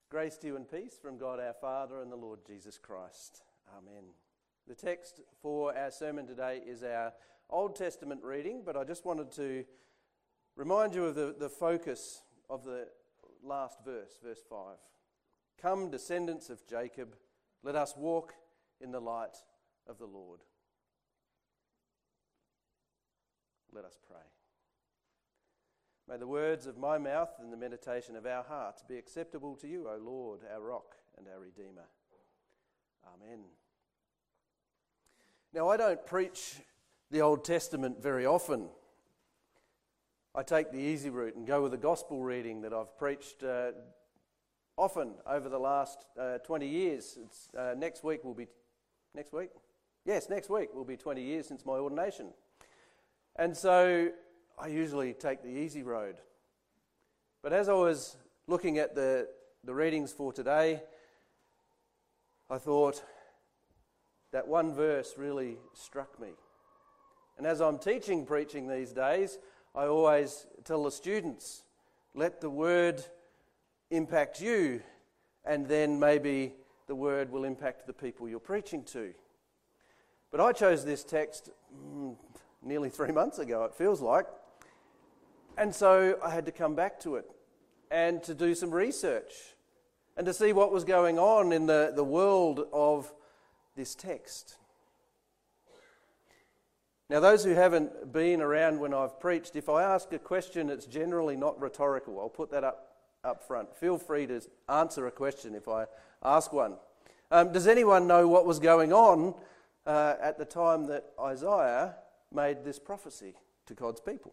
Grace to you and peace from God our Father and the Lord Jesus Christ. Amen. The text for our sermon today is our Old Testament reading, but I just wanted to remind you of the focus of the last verse, verse 5. Come, descendants of Jacob, let us walk in the light of the Lord. Let us pray. May the words of my mouth and the meditation of our hearts be acceptable to you, O Lord, our rock and our Redeemer. Amen. Now, I don't preach the Old Testament very often. I take the easy route and go with the gospel reading that I've preached often over the last 20 years. Next week will be 20 years since my ordination. And so I usually take the easy road. But as I was looking at the readings for today, I thought that one verse really struck me. And as I'm preaching these days, I always tell the students, let the word impact you, and then maybe the word will impact the people you're preaching to. But I chose this text nearly 3 months ago, it feels like. And so I had to come back to it and to do some research and to see what was going on in the world of this text. Now, those who haven't been around when I've preached, if I ask a question, it's generally not rhetorical. I'll put that up front. Feel free to answer a question if I ask one. Does anyone know what was going on at the time that Isaiah made this prophecy to God's people?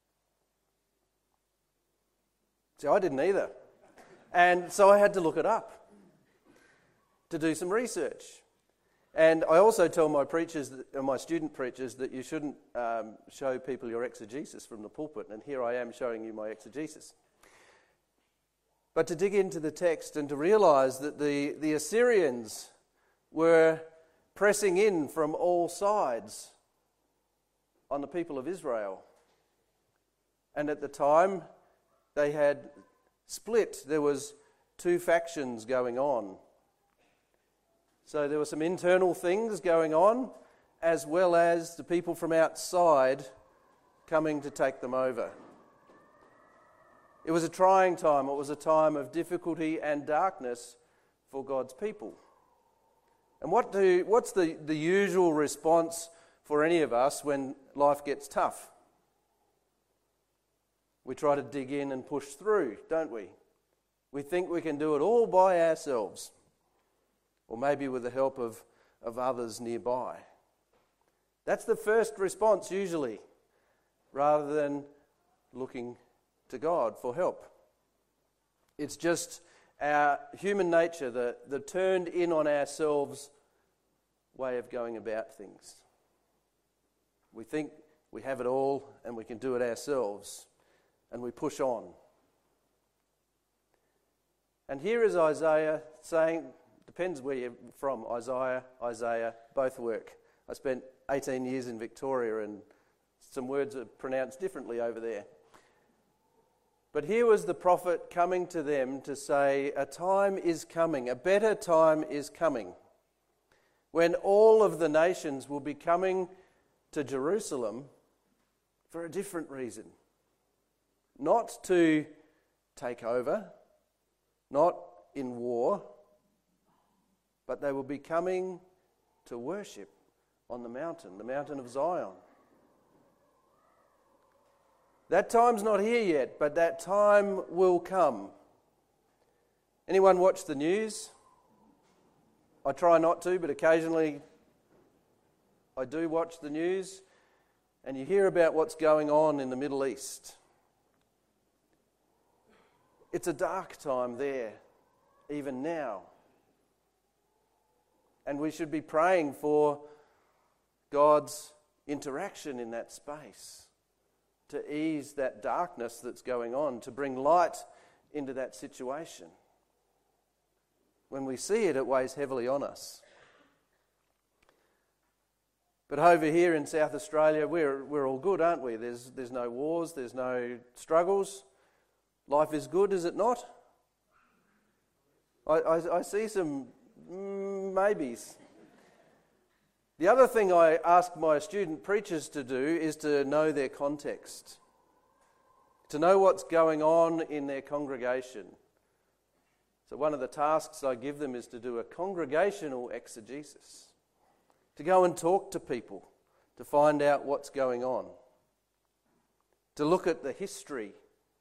See, I didn't either. And so I had to look it up to do some research. And I also tell my preachers, my student preachers, that you shouldn't show people your exegesis from the pulpit. And here I am showing you my exegesis. But to dig into the text and to realise that the Assyrians were pressing in from all sides on the people of Israel. And at the time, they had split. There was two factions going on. So there were some internal things going on, as well as the people from outside coming to take them over. It was a trying time. It was a time of difficulty and darkness for God's people. And what's the usual response for any of us when life gets tough? We try to dig in and push through, don't we? We think we can do it all by ourselves, or maybe with the help of others nearby. That's the first response usually, rather than looking to God for help. It's just our human nature, the turned in on ourselves way of going about things. We think we have it all and we can do it ourselves, and we push on. And here is Isaiah saying, depends where you're from, Isaiah, both work. I spent 18 years in Victoria and some words are pronounced differently over there. But here was the prophet coming to them to say, a time is coming, a better time is coming, when all of the nations will be coming to Jerusalem for a different reason. Not to take over, not in war, but they will be coming to worship on the mountain of Zion. That time's not here yet, but that time will come. Anyone watch the news? I try not to, but occasionally I do watch the news, and you hear about what's going on in the Middle East. It's a dark time there, even now. And we should be praying for God's interaction in that space, to ease that darkness that's going on, to bring light into that situation. When we see it, it weighs heavily on us. But over here in South Australia, we're all good, aren't we? There's no wars, there's no struggles. Life is good, is it not? I see some maybes. The other thing I ask my student preachers to do is to know their context, to know what's going on in their congregation. So one of the tasks I give them is to do a congregational exegesis, to go and talk to people, to find out what's going on, to look at the history,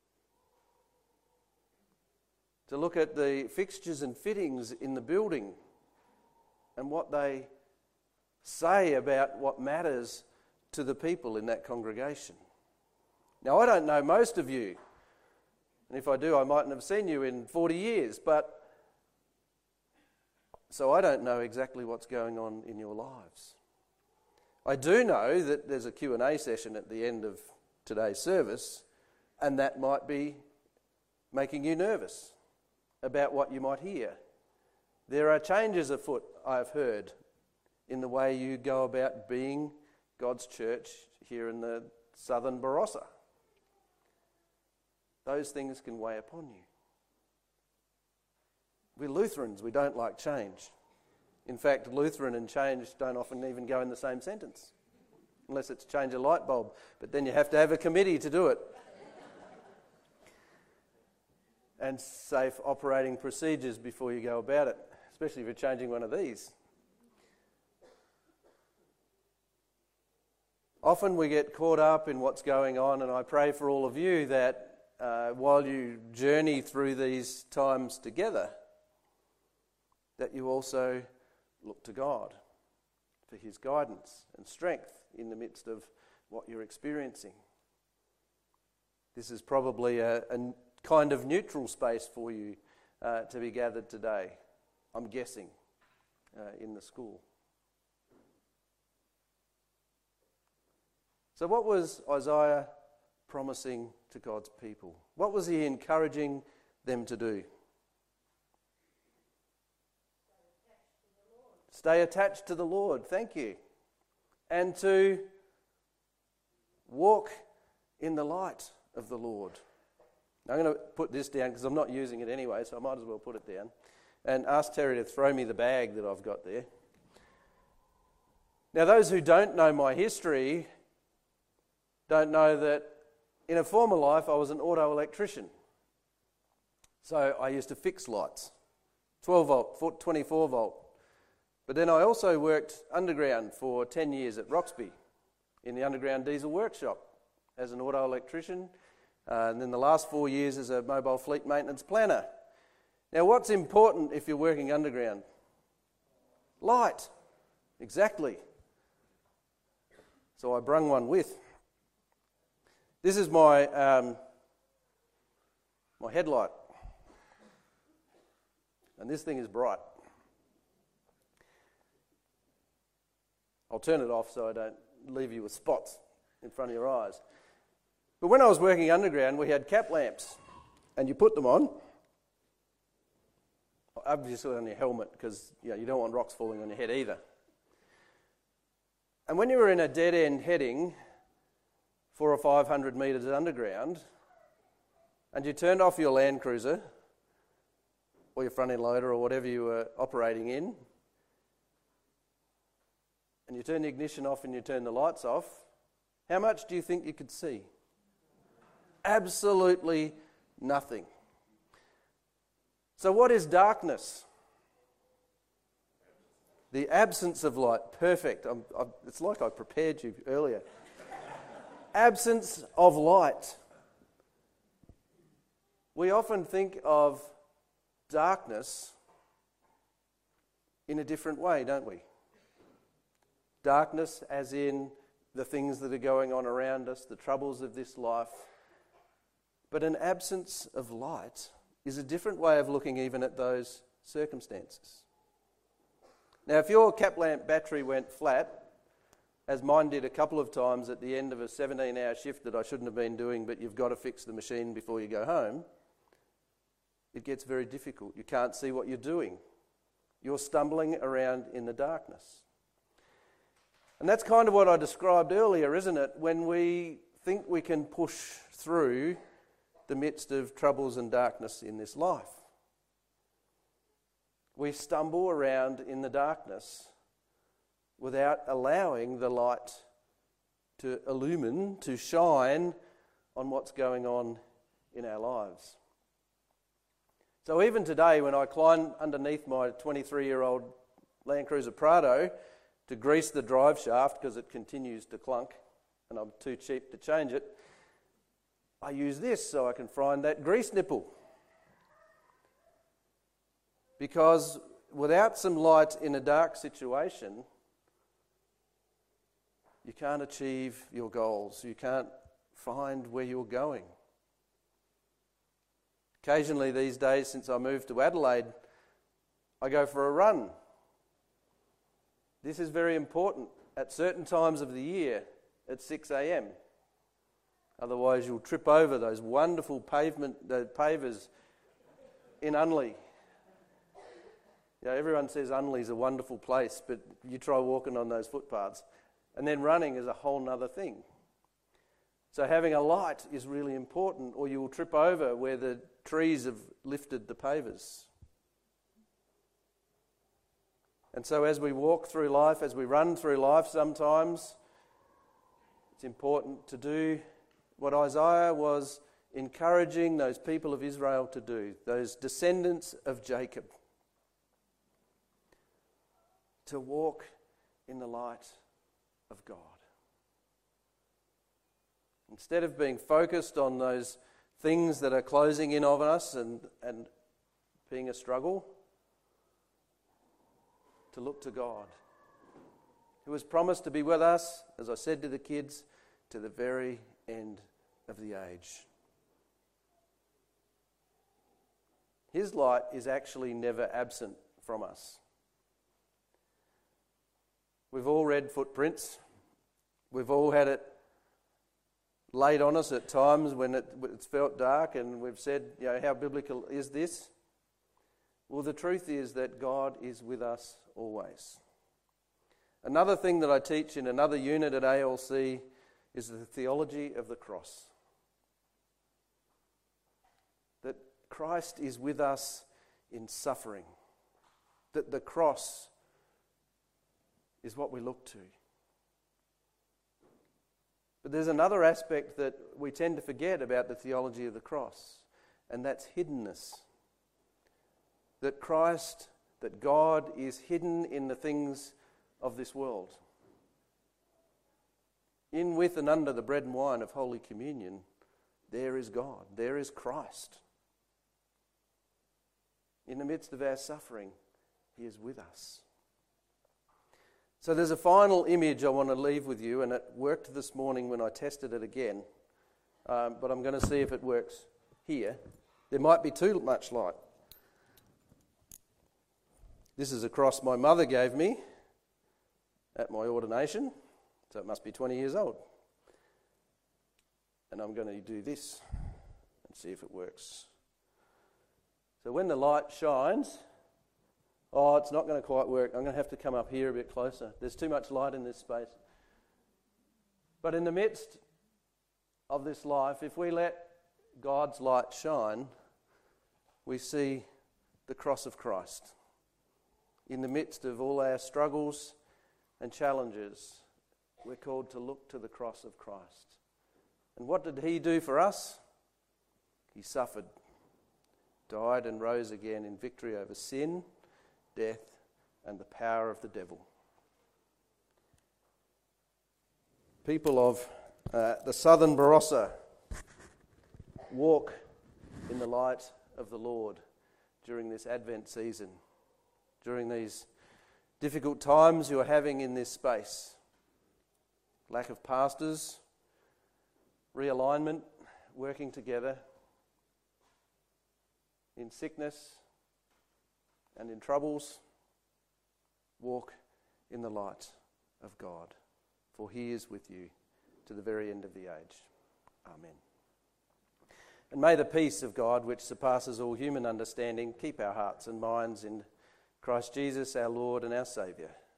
to look at the fixtures and fittings in the building and what they say about what matters to the people in that congregation. Now, I don't know most of you, and if I do, I mightn't have seen you in 40 years, so I don't know exactly what's going on in your lives. I do know that there's a Q&A session at the end of today's service, and that might be making you nervous about what you might hear. There are changes afoot, I've heard, in the way you go about being God's church here in the southern Barossa. Those things can weigh upon you. We're Lutherans, we don't like change. In fact, Lutheran and change don't often even go in the same sentence, unless it's change a light bulb. But then you have to have a committee to do it. And safe operating procedures before you go about it, especially if you're changing one of these. Often we get caught up in what's going on, and I pray for all of you that while you journey through these times together, that you also look to God for His guidance and strength in the midst of what you're experiencing. This is probably a kind of neutral space for you to be gathered today, I'm guessing, in the school. So what was Isaiah promising to God's people? What was he encouraging them to do? Stay attached to the Lord. Thank you. And to walk in the light of the Lord. Now, I'm going to put this down because I'm not using it anyway, so I might as well put it down. And ask Terry to throw me the bag that I've got there. Now, those who don't know my history don't know that in a former life I was an auto electrician. So I used to fix lights, 12 volt, 24 volt. But then I also worked underground for 10 years at Roxby in the underground diesel workshop as an auto electrician, and then the last 4 years as a mobile fleet maintenance planner. Now, what's important if you're working underground? Light. Exactly. So I brung one with. This is my my headlight, and this thing is bright. I'll turn it off so I don't leave you with spots in front of your eyes. But when I was working underground, we had cap lamps, and you put them on, obviously on your helmet, because you don't want rocks falling on your head either. And when you were in a dead-end heading, 400 or 500 metres underground, and you turned off your Land Cruiser, or your front-end loader, or whatever you were operating in, and you turn the ignition off and you turn the lights off, how much do you think you could see? Absolutely nothing. So what is darkness? The absence of light. Perfect. It's like I prepared you earlier. Absence of light. We often think of darkness in a different way, don't we? Darkness as in the things that are going on around us, the troubles of this life. But an absence of light is a different way of looking even at those circumstances. Now, if your cap lamp battery went flat, as mine did a couple of times at the end of a 17-hour shift that I shouldn't have been doing, but you've got to fix the machine before you go home, it gets very difficult. You can't see what you're doing. You're stumbling around in the darkness. And that's kind of what I described earlier, isn't it? When we think we can push through the midst of troubles and darkness in this life. we stumble around in the darkness without allowing the light to illumine, to shine on what's going on in our lives. So even today, when I climb underneath my 23-year-old Land Cruiser Prado to grease the drive shaft because it continues to clunk and I'm too cheap to change it, I use this so I can find that grease nipple. Because without some light in a dark situation, you can't achieve your goals. You can't find where you're going. Occasionally these days, since I moved to Adelaide, I go for a run. This is very important at certain times of the year at 6 a.m. Otherwise you'll trip over those wonderful pavers in Unley. Yeah, everyone says Unley's a wonderful place, but you try walking on those footpaths. And then running is a whole nother thing. So having a light is really important, or you will trip over where the trees have lifted the pavers. And so as we walk through life, as we run through life sometimes, it's important to do what Isaiah was encouraging those people of Israel to do, those descendants of Jacob, to walk in the light of God. Instead of being focused on those things that are closing in on us and being a struggle, to look to God, who has promised to be with us, as I said to the kids, to the very end of the age. His light is actually never absent from us. We've all read Footprints. We've all had it laid on us at times when it's felt dark, and we've said, how biblical is this? Well, the truth is that God is with us always. Another thing that I teach in another unit at ALC is the theology of the cross. That Christ is with us in suffering. That the cross is what we look to. But there's another aspect that we tend to forget about the theology of the cross, and that's hiddenness. That Christ, that God is hidden in the things of this world. In, with, and under the bread and wine of Holy Communion, there is God, there is Christ. In the midst of our suffering, He is with us. So there's a final image I want to leave with you, and it worked this morning when I tested it again, but I'm going to see if it works here. There might be too much light. This is a cross my mother gave me at my ordination, so it must be 20 years old. And I'm going to do this and see if it works. So when the light shines, it's not going to quite work. I'm going to have to come up here a bit closer. There's too much light in this space. But in the midst of this life, if we let God's light shine, we see the cross of Christ. In the midst of all our struggles and challenges, we're called to look to the cross of Christ. And what did He do for us? He suffered, died and rose again in victory over sin, death, and the power of the devil. People of the southern Barossa, walk in the light of the Lord during this Advent season, during these difficult times you are having in this space. Lack of pastors, realignment, working together, in sickness and in troubles, walk in the light of God, for He is with you to the very end of the age. Amen. And may the peace of God, which surpasses all human understanding, keep our hearts and minds in Christ Jesus, our Lord and our Saviour.